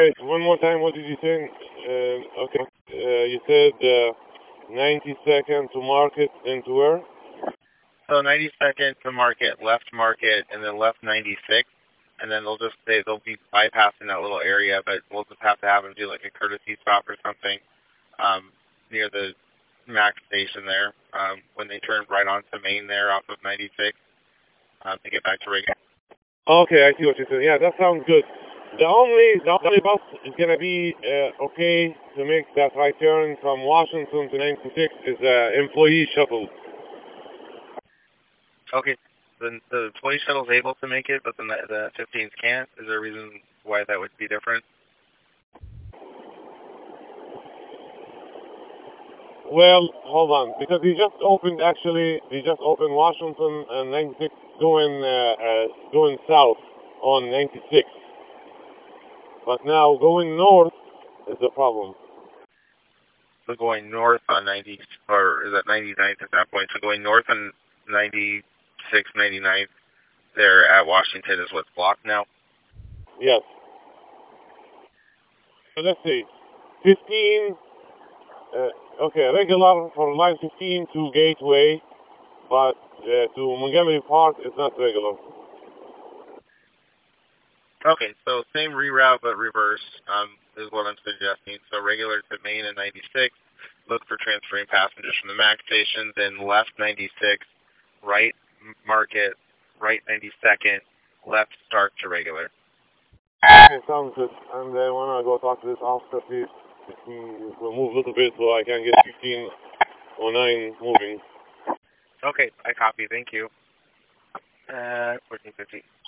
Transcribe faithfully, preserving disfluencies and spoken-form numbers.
Wait, one more time, what did you say? Uh, okay, uh, you said uh, ninety-second to Market and to where? So ninety-second to Market, left Market, and then left ninety-six, and then they'll just say they'll be bypassing that little area, but we'll just have to have them do like a courtesy stop or something um, near the Max station there um, when they turn right onto Main there off of ninety-six um, to get back to regular. Okay, I see what you said. Yeah, that sounds good. The only the only bus is gonna be uh, okay to make that right turn from Washington to ninety-six is uh, employee shuttle. Okay, the the employee shuttle's able to make it, but the the fifteens can't. Is there a reason why that would be different? Well, hold on, because he just opened actually. He just opened Washington and ninety-six going uh, uh, going south on ninety-six, but now going north is the problem. So going north on ninety, or is that ninety-ninth at that point? So going north on ninety-six, ninety-ninth, there at Washington is what's blocked now? Yes. So let's see. fifteen, uh, okay, regular for line fifteen to Gateway, but uh, to Montgomery Park it's not regular. Okay, so same reroute but reverse um, is what I'm suggesting. So regular to Main and ninety-six, look for transferring passengers from the Max station, then left ninety-six, right Market, right ninety-second, left start to regular. Okay, sounds good. And I want to go talk to this officer, please. If he will move a little bit so I can get fifteen oh nine moving. Okay, I copy. Thank you. Uh, fourteen fifty.